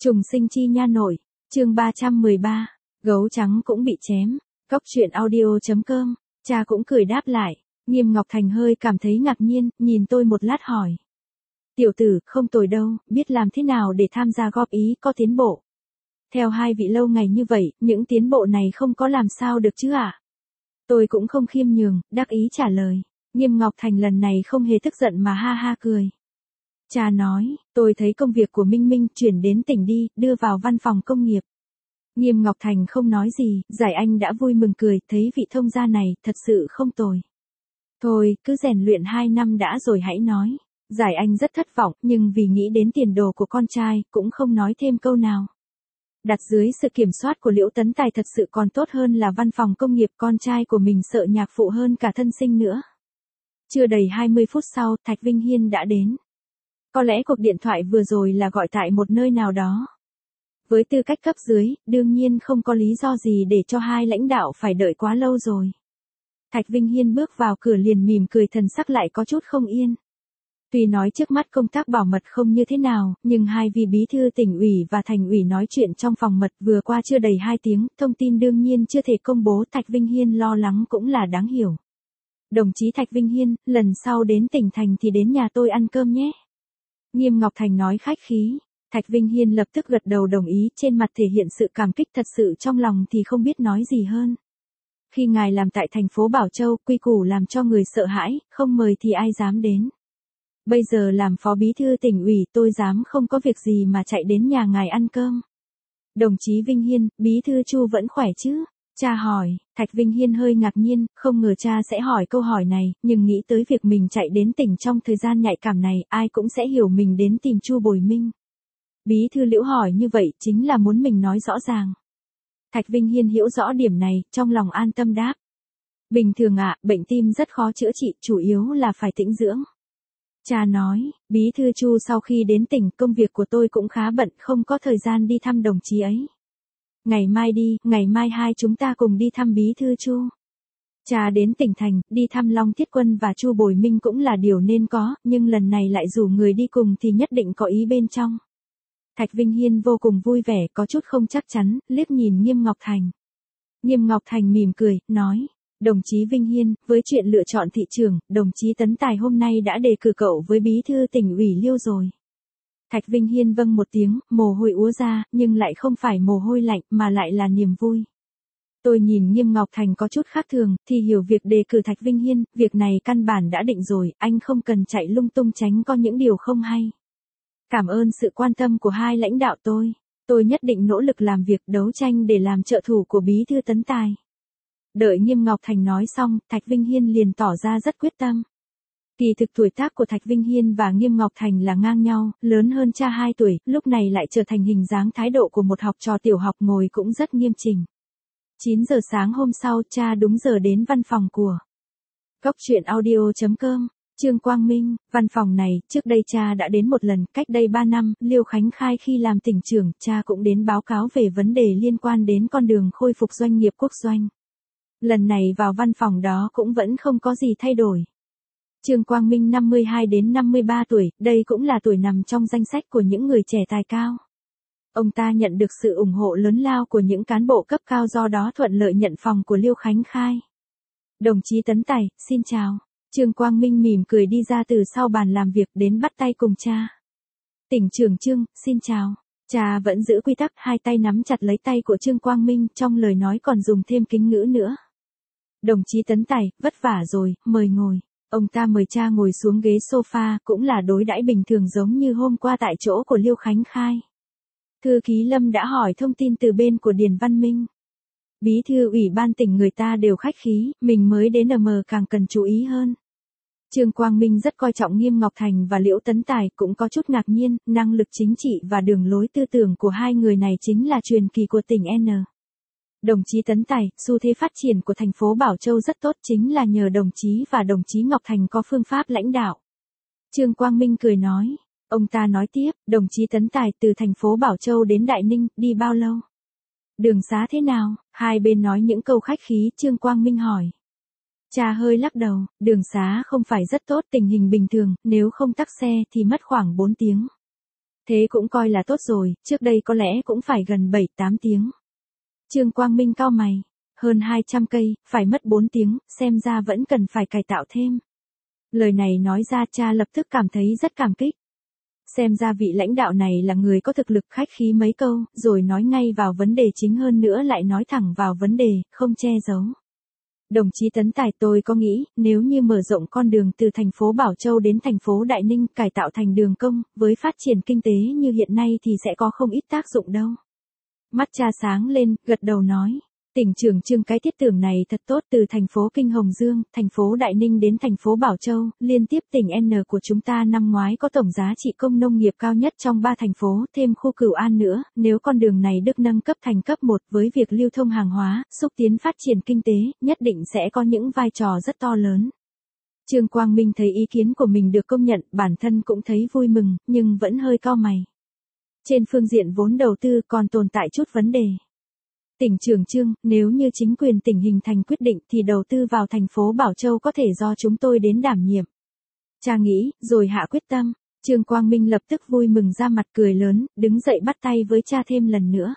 Trùng sinh chi nha nội, chương 313, gấu trắng cũng bị chém, Cóc truyện audio.com, cha cũng cười đáp lại, Nghiêm Ngọc Thành hơi cảm thấy ngạc nhiên, nhìn tôi một lát hỏi. Tiểu tử, không tồi đâu, biết làm thế nào để tham gia góp ý có tiến bộ. Theo hai vị lâu ngày như vậy, những tiến bộ này không có làm sao được chứ ạ? Tôi cũng không khiêm nhường, đắc ý trả lời. Nghiêm Ngọc Thành lần này không hề tức giận mà ha ha cười. Cha nói, tôi thấy công việc của Minh Minh chuyển đến tỉnh đi, đưa vào văn phòng công nghiệp. Nghiêm Ngọc Thành không nói gì, Giải Anh đã vui mừng cười, thấy vị thông gia này thật sự không tồi. Thôi, cứ rèn luyện 2 năm đã rồi hãy nói. Giải Anh rất thất vọng, nhưng vì nghĩ đến tiền đồ của con trai, cũng không nói thêm câu nào. Đặt dưới sự kiểm soát của Liễu Tấn Tài thật sự còn tốt hơn là văn phòng công nghiệp, con trai của mình sợ nhạc phụ hơn cả thân sinh nữa. Chưa đầy 20 phút sau, Thạch Vinh Hiên đã đến. Có lẽ cuộc điện thoại vừa rồi là gọi tại một nơi nào đó. Với tư cách cấp dưới, đương nhiên không có lý do gì để cho hai lãnh đạo phải đợi quá lâu rồi. Thạch Vinh Hiên bước vào cửa liền mỉm cười, thần sắc lại có chút không yên. Tuy nói trước mắt công tác bảo mật không như thế nào, nhưng hai vị bí thư tỉnh ủy và thành ủy nói chuyện trong phòng mật vừa qua chưa đầy 2 tiếng, thông tin đương nhiên chưa thể công bố. Thạch Vinh Hiên lo lắng cũng là đáng hiểu. Đồng chí Thạch Vinh Hiên, lần sau đến tỉnh thành thì đến nhà tôi ăn cơm nhé. Nghiêm Ngọc Thành nói khách khí. Thạch Vinh Hiên lập tức gật đầu đồng ý, trên mặt thể hiện sự cảm kích, thật sự trong lòng thì không biết nói gì hơn. Khi ngài làm tại thành phố Bảo Châu, quy củ làm cho người sợ hãi, không mời thì ai dám đến. Bây giờ làm phó bí thư tỉnh ủy, tôi dám không có việc gì mà chạy đến nhà ngài ăn cơm. Đồng chí Vinh Hiên, bí thư Chu vẫn khỏe chứ? Cha hỏi. Thạch Vinh Hiên hơi ngạc nhiên, không ngờ cha sẽ hỏi câu hỏi này, nhưng nghĩ tới việc mình chạy đến tỉnh trong thời gian nhạy cảm này, ai cũng sẽ hiểu mình đến tìm Chu Bồi Minh. Bí thư Liễu hỏi như vậy chính là muốn mình nói rõ ràng. Thạch Vinh Hiên hiểu rõ điểm này, trong lòng an tâm đáp. Bình thường ạ, bệnh tim rất khó chữa trị, chủ yếu là phải tĩnh dưỡng. Cha nói, bí thư Chu sau khi đến tỉnh, công việc của tôi cũng khá bận, không có thời gian đi thăm đồng chí ấy. Ngày mai đi, ngày mai hai chúng ta cùng đi thăm bí thư Chu. Cha đến tỉnh thành, đi thăm Long Thiết Quân và Chu Bồi Minh cũng là điều nên có, nhưng lần này lại rủ người đi cùng thì nhất định có ý bên trong. Thạch Vinh Hiên vô cùng vui vẻ, có chút không chắc chắn, liếc nhìn Nghiêm Ngọc Thành. Nghiêm Ngọc Thành mỉm cười, nói, đồng chí Vinh Hiên, với chuyện lựa chọn thị trường, đồng chí Tấn Tài hôm nay đã đề cử cậu với bí thư tỉnh ủy Liêu rồi. Thạch Vinh Hiên vâng một tiếng, mồ hôi úa ra, nhưng lại không phải mồ hôi lạnh mà lại là niềm vui. Tôi nhìn Nghiêm Ngọc Thành có chút khác thường, thì hiểu việc đề cử Thạch Vinh Hiên, việc này căn bản đã định rồi, anh không cần chạy lung tung tránh có những điều không hay. Cảm ơn sự quan tâm của hai lãnh đạo tôi nhất định nỗ lực làm việc đấu tranh để làm trợ thủ của bí thư Tấn Tài. Đợi Nghiêm Ngọc Thành nói xong, Thạch Vinh Hiên liền tỏ ra rất quyết tâm. Kỳ thực tuổi tác của Thạch Vinh Hiên và Nghiêm Ngọc Thành là ngang nhau, lớn hơn cha 2 tuổi, lúc này lại trở thành hình dáng thái độ của một học trò tiểu học, ngồi cũng rất nghiêm chỉnh. 9 giờ sáng hôm sau, cha đúng giờ đến văn phòng của Cóc truyện audio.com. Trương Quang Minh, văn phòng này, trước đây cha đã đến một lần, cách đây 3 năm, Liêu Khánh Khai khi làm tỉnh trưởng, cha cũng đến báo cáo về vấn đề liên quan đến con đường khôi phục doanh nghiệp quốc doanh. Lần này vào văn phòng đó cũng vẫn không có gì thay đổi. Trương Quang Minh 52 đến 53 tuổi, đây cũng là tuổi nằm trong danh sách của những người trẻ tài cao. Ông ta nhận được sự ủng hộ lớn lao của những cán bộ cấp cao, do đó thuận lợi nhận phòng của Liêu Khánh Khai. Đồng chí Tấn Tài, xin chào. Trương Quang Minh mỉm cười đi ra từ sau bàn làm việc, đến bắt tay cùng cha. Tỉnh trưởng Trương, xin chào. Cha vẫn giữ quy tắc, hai tay nắm chặt lấy tay của Trương Quang Minh, trong lời nói còn dùng thêm kính ngữ nữa. Đồng chí Tấn Tài, vất vả rồi, mời ngồi. Ông ta mời cha ngồi xuống ghế sofa, cũng là đối đãi bình thường giống như hôm qua tại chỗ của Liêu Khánh Khai. Thư ký Lâm đã hỏi thông tin từ bên của Điền Văn Minh. Bí thư ủy ban tỉnh người ta đều khách khí, mình mới đến càng cần chú ý hơn. Trương Quang Minh rất coi trọng Nghiêm Ngọc Thành và Liễu Tấn Tài, cũng có chút ngạc nhiên, năng lực chính trị và đường lối tư tưởng của hai người này chính là truyền kỳ của tỉnh N. Đồng chí Tấn Tài, xu thế phát triển của thành phố Bảo Châu rất tốt, chính là nhờ đồng chí và đồng chí Ngọc Thành có phương pháp lãnh đạo. Trương Quang Minh cười nói. Ông ta nói tiếp, đồng chí Tấn Tài từ thành phố Bảo Châu đến Đại Ninh, đi bao lâu? Đường xá thế nào? Hai bên nói những câu khách khí, Trương Quang Minh hỏi. Cha hơi lắc đầu, đường xá không phải rất tốt, tình hình bình thường, nếu không tắc xe thì mất khoảng 4 tiếng. Thế cũng coi là tốt rồi, trước đây có lẽ cũng phải gần 7-8 tiếng. Trương Quang Minh cau mày, hơn 200 cây, phải mất 4 tiếng, xem ra vẫn cần phải cải tạo thêm. Lời này nói ra cha lập tức cảm thấy rất cảm kích. Xem ra vị lãnh đạo này là người có thực lực, khách khí mấy câu, rồi nói ngay vào vấn đề chính, hơn nữa lại nói thẳng vào vấn đề, không che giấu. Đồng chí Tấn Tài, tôi có nghĩ, nếu như mở rộng con đường từ thành phố Bảo Châu đến thành phố Đại Ninh, cải tạo thành đường công, với phát triển kinh tế như hiện nay thì sẽ có không ít tác dụng đâu. Mắt cha sáng lên, gật đầu nói. Tỉnh trưởng Trương, cái thiết tưởng này thật tốt, từ thành phố Kinh Hồng Dương, thành phố Đại Ninh đến thành phố Bảo Châu, liên tiếp tỉnh N của chúng ta năm ngoái có tổng giá trị công nông nghiệp cao nhất trong 3 thành phố, thêm khu Cửu An nữa, nếu con đường này được nâng cấp thành cấp 1 với việc lưu thông hàng hóa, xúc tiến phát triển kinh tế, nhất định sẽ có những vai trò rất to lớn. Trương Quang Minh thấy ý kiến của mình được công nhận, bản thân cũng thấy vui mừng, nhưng vẫn hơi cau mày. Trên phương diện vốn đầu tư còn tồn tại chút vấn đề. Tỉnh trưởng Trương, nếu như chính quyền tỉnh hình thành quyết định thì đầu tư vào thành phố Bảo Châu có thể do chúng tôi đến đảm nhiệm. Cha nghĩ, rồi hạ quyết tâm. Trương Quang Minh lập tức vui mừng ra mặt, cười lớn, đứng dậy bắt tay với cha thêm lần nữa.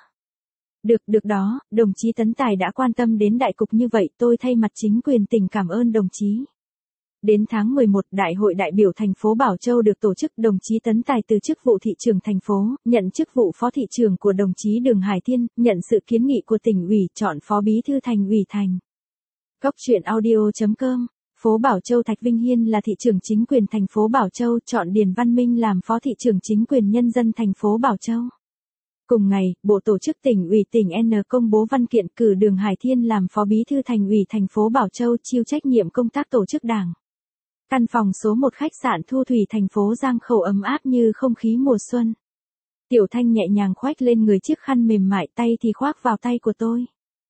Được đó, đồng chí Tấn Tài đã quan tâm đến đại cục như vậy, tôi thay mặt chính quyền tỉnh cảm ơn đồng chí. Đến tháng 11, Đại hội đại biểu thành phố Bảo Châu được tổ chức, đồng chí Tấn Tài từ chức vụ thị trưởng thành phố, nhận chức vụ phó thị trưởng của đồng chí Đường Hải Thiên, nhận sự kiến nghị của tỉnh ủy, chọn phó bí thư thành ủy thành. Cóc truyện audio.com, phố Bảo Châu. Thạch Vinh Hiên là thị trưởng chính quyền thành phố Bảo Châu, chọn Điền Văn Minh làm phó thị trưởng chính quyền nhân dân thành phố Bảo Châu. Cùng ngày, Bộ Tổ chức Tỉnh ủy tỉnh N công bố văn kiện cử Đường Hải Thiên làm phó bí thư thành ủy thành phố Bảo Châu, chịu trách nhiệm công tác tổ chức đảng. Căn phòng số 1 khách sạn Thu Thủy thành phố Giang Khẩu ấm áp như không khí mùa xuân. Tiểu Thanh nhẹ nhàng khoác lên người chiếc khăn mềm mại, tay thì khoác vào tay của tôi.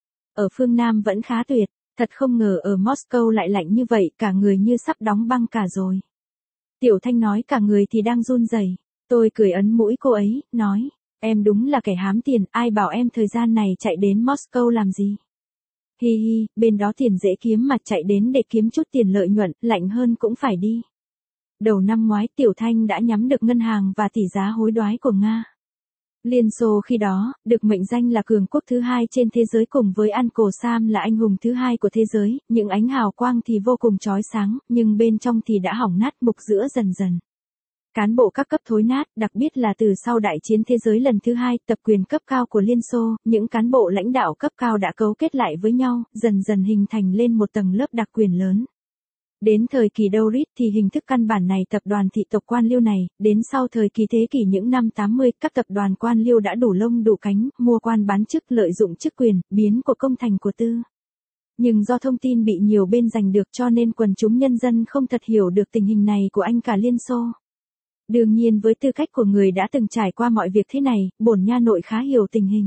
Ở phương Nam vẫn khá tuyệt, thật không ngờ ở Moscow lại lạnh như vậy, cả người như sắp đóng băng cả rồi. Tiểu Thanh nói cả người thì đang run rẩy. Tôi cười ấn mũi cô ấy, nói, em đúng là kẻ hám tiền, ai bảo em thời gian này chạy đến Moscow làm gì. Hi hi, bên đó tiền dễ kiếm mà, chạy đến để kiếm chút tiền lợi nhuận, lạnh hơn cũng phải đi. Đầu năm ngoái Tiểu Thanh đã nhắm được ngân hàng và tỷ giá hối đoái của Nga. Liên Xô khi đó, được mệnh danh là cường quốc thứ 2 trên thế giới, cùng với Uncle Sam là anh hùng thứ 2 của thế giới, những ánh hào quang thì vô cùng chói sáng, nhưng bên trong thì đã hỏng nát, mục rữa dần dần. Cán bộ các cấp thối nát, đặc biệt là từ sau đại chiến thế giới lần thứ 2, tập quyền cấp cao của Liên Xô, những cán bộ lãnh đạo cấp cao đã cấu kết lại với nhau, dần dần hình thành lên một tầng lớp đặc quyền lớn. Đến thời kỳ Dorit thì hình thức căn bản này tập đoàn thị tộc quan liêu này, đến sau thời kỳ thế kỷ những năm 80, các tập đoàn quan liêu đã đủ lông đủ cánh, mua quan bán chức, lợi dụng chức quyền, biến của công thành của tư. Nhưng do thông tin bị nhiều bên giành được cho nên quần chúng nhân dân không thật hiểu được tình hình này của anh cả Liên Xô. Đương nhiên với tư cách của người đã từng trải qua mọi việc thế này, bổn nha nội khá hiểu tình hình.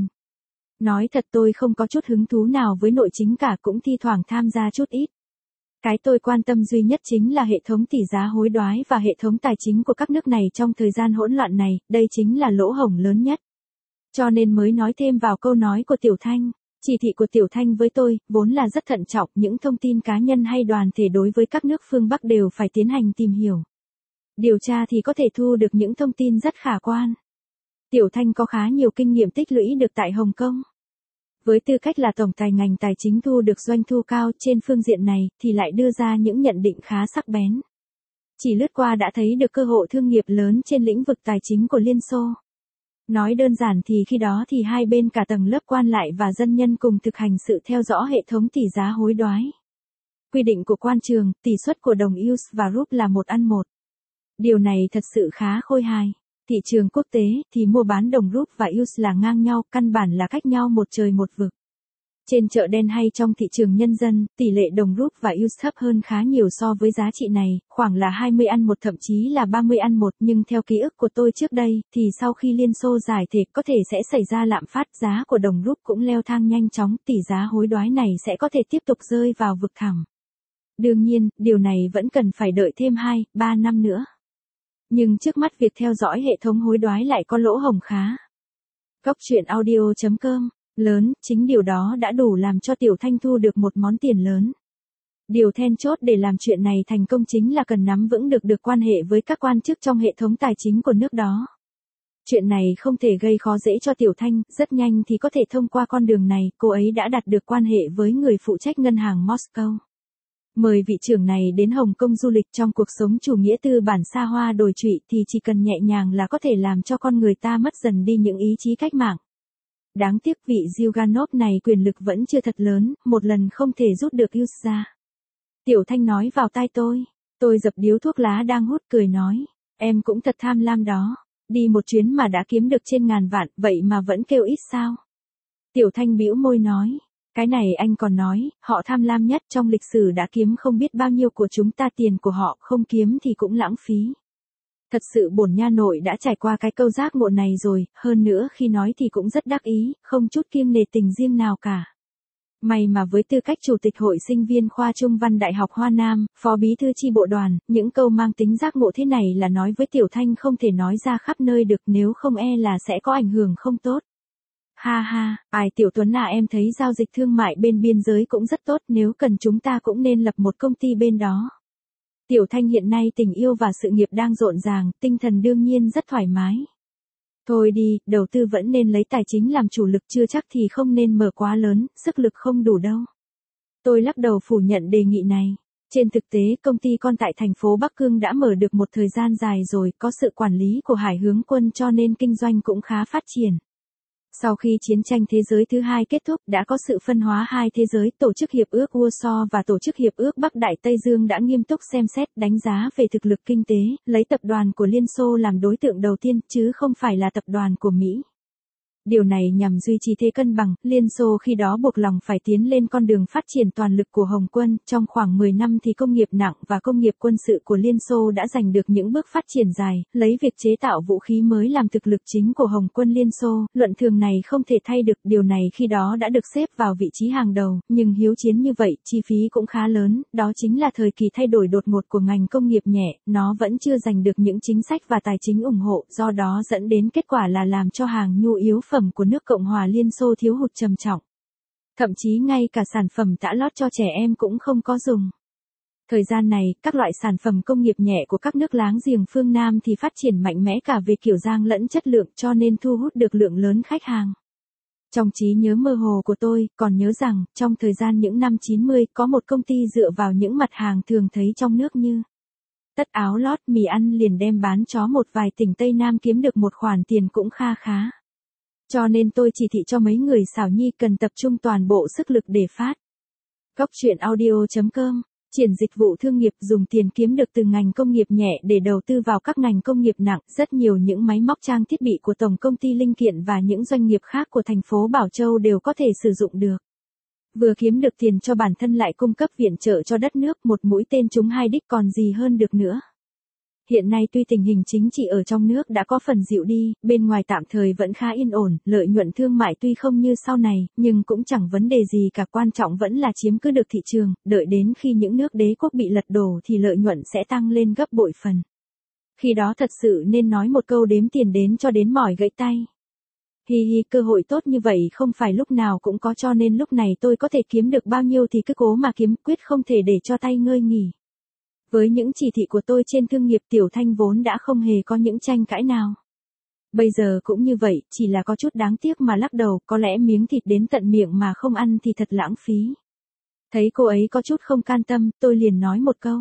Nói thật tôi không có chút hứng thú nào với nội chính cả, cũng thi thoảng tham gia chút ít. Cái tôi quan tâm duy nhất chính là hệ thống tỷ giá hối đoái và hệ thống tài chính của các nước này trong thời gian hỗn loạn này, đây chính là lỗ hổng lớn nhất. Cho nên mới nói thêm vào câu nói của Tiểu Thanh. Chỉ thị của Tiểu Thanh với tôi, vốn là rất thận trọng, những thông tin cá nhân hay đoàn thể đối với các nước phương Bắc đều phải tiến hành tìm hiểu. Điều tra thì có thể thu được những thông tin rất khả quan. Tiểu Thanh có khá nhiều kinh nghiệm tích lũy được tại Hồng Kông. Với tư cách là tổng tài ngành tài chính thu được doanh thu cao trên phương diện này, thì lại đưa ra những nhận định khá sắc bén. Chỉ lướt qua đã thấy được cơ hội thương nghiệp lớn trên lĩnh vực tài chính của Liên Xô. Nói đơn giản thì khi đó thì hai bên cả tầng lớp quan lại và dân nhân cùng thực hành sự theo dõi hệ thống tỷ giá hối đoái. Quy định của quan trường, tỷ suất của đồng US và rúp là 1:1. Điều này thật sự khá khôi hài. Thị trường quốc tế thì mua bán đồng rúp và US là ngang nhau, căn bản là cách nhau một trời một vực. Trên chợ đen hay trong thị trường nhân dân, tỷ lệ đồng rúp và US thấp hơn khá nhiều so với giá trị này, khoảng là 20:1 thậm chí là 30:1, nhưng theo ký ức của tôi trước đây, thì sau khi Liên Xô giải thể có thể sẽ xảy ra lạm phát, giá của đồng rúp cũng leo thang nhanh chóng, tỷ giá hối đoái này sẽ có thể tiếp tục rơi vào vực thẳm. Đương nhiên, điều này vẫn cần phải đợi thêm 2-3 năm nữa. Nhưng trước mắt việc theo dõi hệ thống hối đoái lại có lỗ hổng khá. Cóc truyện audio.com, lớn, chính điều đó đã đủ làm cho Tiểu Thanh thu được một món tiền lớn. Điều then chốt để làm chuyện này thành công chính là cần nắm vững được quan hệ với các quan chức trong hệ thống tài chính của nước đó. Chuyện này không thể gây khó dễ cho Tiểu Thanh, rất nhanh thì có thể thông qua con đường này, cô ấy đã đạt được quan hệ với người phụ trách ngân hàng Moscow. Mời vị trưởng này đến Hồng Kông du lịch. Trong cuộc sống chủ nghĩa tư bản xa hoa đồi trụy thì chỉ cần nhẹ nhàng là có thể làm cho con người ta mất dần đi những ý chí cách mạng. Đáng tiếc vị Zyuganov này quyền lực vẫn chưa thật lớn, một lần không thể rút được Yus ra. Tiểu Thanh nói vào tai tôi dập điếu thuốc lá đang hút cười nói, em cũng thật tham lam đó, đi một chuyến mà đã kiếm được trên ngàn vạn, vậy mà vẫn kêu ít sao? Tiểu Thanh bĩu môi nói, cái này anh còn nói, họ tham lam nhất trong lịch sử đã kiếm không biết bao nhiêu của chúng ta, tiền của họ không kiếm thì cũng lãng phí. Thật sự bổn nha nội đã trải qua cái câu giác ngộ này rồi, hơn nữa khi nói thì cũng rất đắc ý, không chút kiêng nể tình riêng nào cả. May mà với tư cách chủ tịch hội sinh viên khoa Trung văn Đại học Hoa Nam, phó bí thư chi bộ đoàn, những câu mang tính giác ngộ thế này là nói với Tiểu Thanh không thể nói ra khắp nơi được, nếu không là sẽ có ảnh hưởng không tốt. Ha ha, ai Tiểu Tuấn à, em thấy giao dịch thương mại bên biên giới cũng rất tốt, nếu cần chúng ta cũng nên lập một công ty bên đó. Tiểu Thanh hiện nay tình yêu và sự nghiệp đang rộn ràng, tinh thần đương nhiên rất thoải mái. Thôi đi, đầu tư vẫn nên lấy tài chính làm chủ lực, chưa chắc thì không nên mở quá lớn, sức lực không đủ đâu. Tôi lắc đầu phủ nhận đề nghị này. Trên thực tế, công ty con tại thành phố Bắc Cương đã mở được một thời gian dài rồi, có sự quản lý của Hải Hướng Quân cho nên kinh doanh cũng khá phát triển. Sau khi chiến tranh thế giới thứ hai kết thúc đã có sự phân hóa hai thế giới, tổ chức Hiệp ước Warsaw và tổ chức Hiệp ước Bắc Đại Tây Dương đã nghiêm túc xem xét đánh giá về thực lực kinh tế, lấy tập đoàn của Liên Xô làm đối tượng đầu tiên, chứ không phải là tập đoàn của Mỹ. Điều này nhằm duy trì thế cân bằng, Liên Xô khi đó buộc lòng phải tiến lên con đường phát triển toàn lực của Hồng Quân, trong khoảng 10 năm thì công nghiệp nặng và công nghiệp quân sự của Liên Xô đã giành được những bước phát triển dài, lấy việc chế tạo vũ khí mới làm thực lực chính của Hồng Quân Liên Xô, luận thường này không thể thay được, điều này khi đó đã được xếp vào vị trí hàng đầu, nhưng hiếu chiến như vậy, chi phí cũng khá lớn, đó chính là thời kỳ thay đổi đột ngột của ngành công nghiệp nhẹ, nó vẫn chưa giành được những chính sách và tài chính ủng hộ, do đó dẫn đến kết quả là làm cho hàng nhu yếu phẩm của nước Cộng hòa Liên Xô thiếu hụt trầm trọng. Thậm chí ngay cả sản phẩm tã lót cho trẻ em cũng không có dùng. Thời gian này, các loại sản phẩm công nghiệp nhẹ của các nước láng giềng phương Nam thì phát triển mạnh mẽ cả về kiểu dáng lẫn chất lượng, cho nên thu hút được lượng lớn khách hàng. Trong trí nhớ mơ hồ của tôi, còn nhớ rằng, trong thời gian những năm 90, có một công ty dựa vào những mặt hàng thường thấy trong nước như tất áo lót, mì ăn liền đem bán cho một vài tỉnh Tây Nam kiếm được một khoản tiền cũng kha khá. Cho nên tôi chỉ thị cho mấy người xảo nhi cần tập trung toàn bộ sức lực để phát. Góc truyện audio.com, triển dịch vụ thương nghiệp, dùng tiền kiếm được từ ngành công nghiệp nhẹ để đầu tư vào các ngành công nghiệp nặng, rất nhiều những máy móc trang thiết bị của tổng công ty linh kiện và những doanh nghiệp khác của thành phố Bảo Châu đều có thể sử dụng được. Vừa kiếm được tiền cho bản thân lại cung cấp viện trợ cho đất nước, một mũi tên trúng hai đích còn gì hơn được nữa. Hiện nay tuy tình hình chính trị ở trong nước đã có phần dịu đi, bên ngoài tạm thời vẫn khá yên ổn, lợi nhuận thương mại tuy không như sau này, nhưng cũng chẳng vấn đề gì cả, quan trọng vẫn là chiếm cứ được thị trường, đợi đến khi những nước đế quốc bị lật đổ thì lợi nhuận sẽ tăng lên gấp bội phần. Khi đó thật sự nên nói một câu đếm tiền đến cho đến mỏi gãy tay. Hi hi, cơ hội tốt như vậy không phải lúc nào cũng có, cho nên lúc này tôi có thể kiếm được bao nhiêu thì cứ cố mà kiếm, quyết không thể để cho tay ngơi nghỉ. Với những chỉ thị của tôi trên thương nghiệp, Tiểu Thanh vốn đã không hề có những tranh cãi nào. Bây giờ cũng như vậy, chỉ là có chút đáng tiếc mà lắc đầu, có lẽ miếng thịt đến tận miệng mà không ăn thì thật lãng phí. Thấy cô ấy có chút không can tâm, tôi liền nói một câu.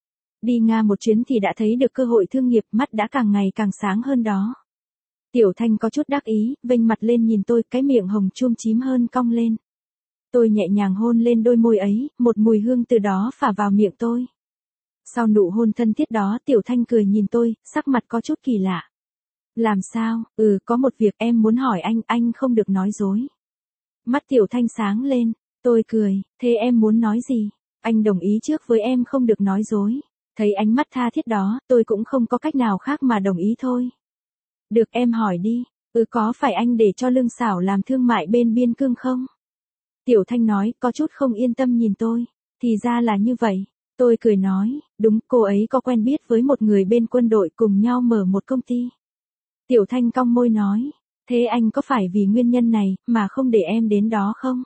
Đi Nga một chuyến thì đã thấy được cơ hội thương nghiệp, mắt đã càng ngày càng sáng hơn đó. Tiểu Thanh có chút đắc ý, vênh mặt lên nhìn tôi, cái miệng hồng chuông chím hơn cong lên. Tôi nhẹ nhàng hôn lên đôi môi ấy, một mùi hương từ đó phả vào miệng tôi. Sau nụ hôn thân thiết đó, Tiểu Thanh cười nhìn tôi, sắc mặt có chút kỳ lạ. Làm sao? Có một việc em muốn hỏi anh không được nói dối. Mắt Tiểu Thanh sáng lên, tôi cười, thế em muốn nói gì? Anh đồng ý trước với em không được nói dối. Thấy ánh mắt tha thiết đó, tôi cũng không có cách nào khác mà đồng ý thôi. Được, em hỏi đi, có phải anh để cho Lương Xảo làm thương mại bên biên cương không? Tiểu Thanh nói, có chút không yên tâm nhìn tôi. Thì ra là như vậy. Tôi cười nói, đúng, cô ấy có quen biết với một người bên quân đội, cùng nhau mở một công ty. Tiểu Thanh cong môi nói, thế anh có phải vì nguyên nhân này mà không để em đến đó không?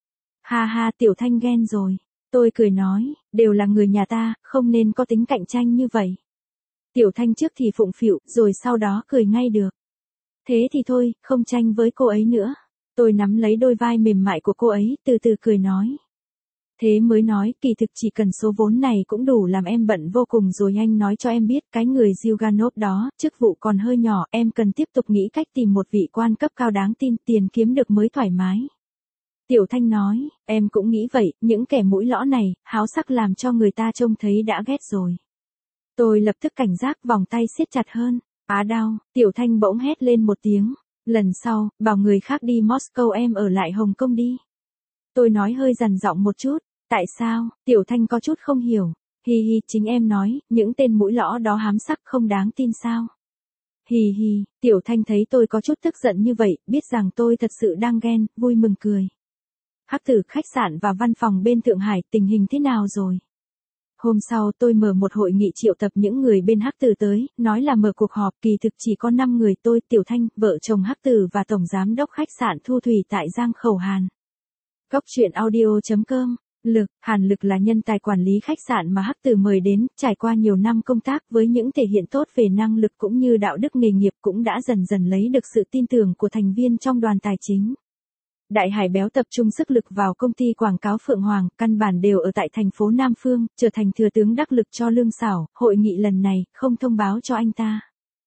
Ha ha, Tiểu Thanh ghen rồi. Tôi cười nói, đều là người nhà ta, không nên có tính cạnh tranh như vậy. Tiểu Thanh trước thì phụng phịu, rồi sau đó cười ngay được. Thế thì thôi, không tranh với cô ấy nữa. Tôi nắm lấy đôi vai mềm mại của cô ấy, từ từ cười nói. Thế mới nói, kỳ thực chỉ cần số vốn này cũng đủ làm em bận vô cùng rồi. Anh nói cho em biết, cái người Zyuganov đó, chức vụ còn hơi nhỏ, em cần tiếp tục nghĩ cách tìm một vị quan cấp cao đáng tin, tiền kiếm được mới thoải mái. Tiểu Thanh nói, em cũng nghĩ vậy, những kẻ mũi lõ này, háo sắc làm cho người ta trông thấy đã ghét rồi. Tôi lập tức cảnh giác, vòng tay siết chặt hơn. Á đau, Tiểu Thanh bỗng hét lên một tiếng. Lần sau, bảo người khác đi Moscow, em ở lại Hồng Kông đi. Tôi nói hơi dằn giọng một chút. Tại sao? Tiểu Thanh có chút không hiểu. Hi hi, chính em nói, những tên mũi lõ đó hám sắc không đáng tin sao? Hi hi, Tiểu Thanh thấy tôi có chút tức giận như vậy, biết rằng tôi thật sự đang ghen, vui mừng cười. Hắc Tử khách sạn và văn phòng bên Thượng Hải, tình hình thế nào rồi? Hôm sau tôi mở một hội nghị triệu tập những người bên Hắc Tử tới, nói là mở cuộc họp, kỳ thực chỉ có 5 người, tôi, Tiểu Thanh, vợ chồng Hắc Tử và tổng giám đốc khách sạn Thu Thủy tại Giang Khẩu Hàn. Góc truyện audio.com. Hàn Lực là nhân tài quản lý khách sạn mà Hắc Tử mời đến, trải qua nhiều năm công tác với những thể hiện tốt về năng lực cũng như đạo đức nghề nghiệp cũng đã dần dần lấy được sự tin tưởng của thành viên trong đoàn tài chính. Đại Hải Béo tập trung sức lực vào công ty quảng cáo Phượng Hoàng, căn bản đều ở tại thành phố Nam Phương, trở thành thừa tướng đắc lực cho Lương Xảo, hội nghị lần này, không thông báo cho anh ta.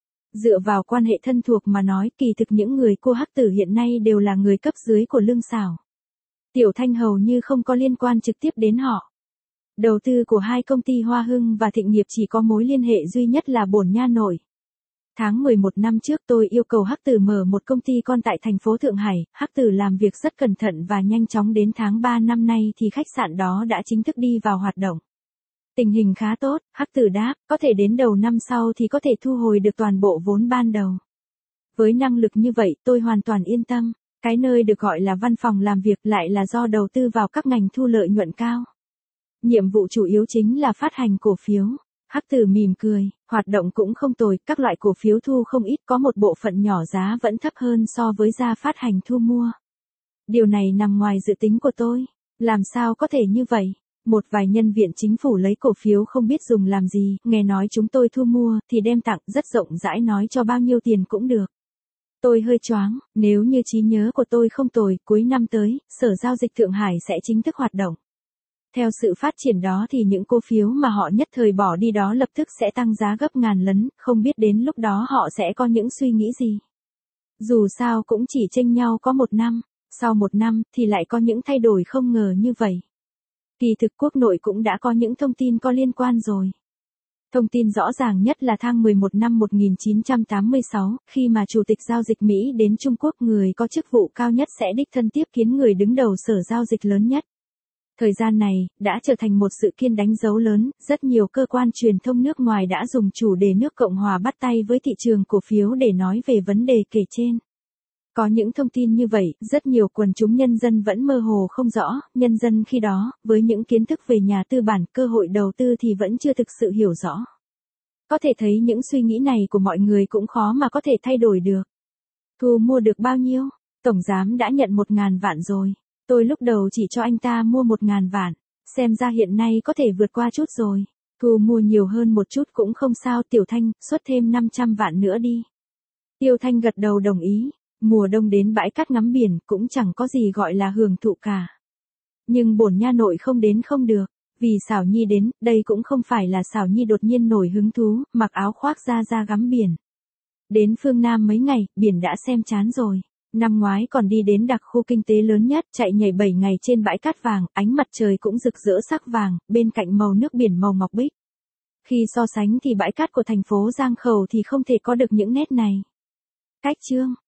Dựa vào quan hệ thân thuộc mà nói, kỳ thực những người cô Hắc Tử hiện nay đều là người cấp dưới của Lương Xảo. Tiểu Thanh hầu như không có liên quan trực tiếp đến họ. Đầu tư của hai công ty Hoa Hưng và Thịnh Nghiệp chỉ có mối liên hệ duy nhất là Bổn Nha Nội. Tháng 11 năm trước tôi yêu cầu Hắc Tử mở một công ty con tại thành phố Thượng Hải, Hắc Tử làm việc rất cẩn thận và nhanh chóng, đến tháng 3 năm nay thì khách sạn đó đã chính thức đi vào hoạt động. Tình hình khá tốt, Hắc Tử đáp, có thể đến đầu năm sau thì có thể thu hồi được toàn bộ vốn ban đầu. Với năng lực như vậy tôi hoàn toàn yên tâm. Cái nơi được gọi là văn phòng làm việc lại là do đầu tư vào các ngành thu lợi nhuận cao. Nhiệm vụ chủ yếu chính là phát hành cổ phiếu. Hắc Tử mỉm cười, hoạt động cũng không tồi, các loại cổ phiếu thu không ít, có một bộ phận nhỏ giá vẫn thấp hơn so với giá phát hành thu mua. Điều này nằm ngoài dự tính của tôi. Làm sao có thể như vậy? Một vài nhân viên chính phủ lấy cổ phiếu không biết dùng làm gì, nghe nói chúng tôi thu mua thì đem tặng, rất rộng rãi, nói cho bao nhiêu tiền cũng được. Tôi hơi choáng, nếu như trí nhớ của tôi không tồi, cuối năm tới, Sở Giao dịch Thượng Hải sẽ chính thức hoạt động. Theo sự phát triển đó thì những cổ phiếu mà họ nhất thời bỏ đi đó lập tức sẽ tăng giá gấp ngàn lần, không biết đến lúc đó họ sẽ có những suy nghĩ gì. Dù sao cũng chỉ chênh nhau có 1 năm, sau 1 năm thì lại có những thay đổi không ngờ như vậy. Kỳ thực quốc nội cũng đã có những thông tin có liên quan rồi. Thông tin rõ ràng nhất là tháng 11 năm 1986, khi mà Chủ tịch Giao dịch Mỹ đến Trung Quốc, người có chức vụ cao nhất sẽ đích thân tiếp kiến người đứng đầu sở giao dịch lớn nhất. Thời gian này, đã trở thành một sự kiện đánh dấu lớn, rất nhiều cơ quan truyền thông nước ngoài đã dùng chủ đề nước Cộng hòa bắt tay với thị trường cổ phiếu để nói về vấn đề kể trên. Có những thông tin như vậy, rất nhiều quần chúng nhân dân vẫn mơ hồ không rõ, nhân dân khi đó, với những kiến thức về nhà tư bản, cơ hội đầu tư thì vẫn chưa thực sự hiểu rõ. Có thể thấy những suy nghĩ này của mọi người cũng khó mà có thể thay đổi được. Thu mua được bao nhiêu? Tổng giám đã nhận 1.000 vạn rồi. Tôi lúc đầu chỉ cho anh ta mua 1.000 vạn. Xem ra hiện nay có thể vượt qua chút rồi. Thu mua nhiều hơn một chút cũng không sao. Tiểu Thanh, xuất thêm 500 vạn nữa đi. Tiểu Thanh gật đầu đồng ý. Mùa đông đến bãi cát ngắm biển cũng chẳng có gì gọi là hưởng thụ cả. Nhưng Bổn Nha Nội không đến không được. Vì Xảo Nhi đến, đây cũng không phải là Xảo Nhi đột nhiên nổi hứng thú, mặc áo khoác ra ngắm biển. Đến phương Nam mấy ngày, biển đã xem chán rồi. Năm ngoái còn đi đến đặc khu kinh tế lớn nhất, chạy nhảy 7 ngày trên bãi cát vàng, ánh mặt trời cũng rực rỡ sắc vàng, bên cạnh màu nước biển màu ngọc bích. Khi so sánh thì bãi cát của thành phố Giang Khẩu thì không thể có được những nét này. Cách chương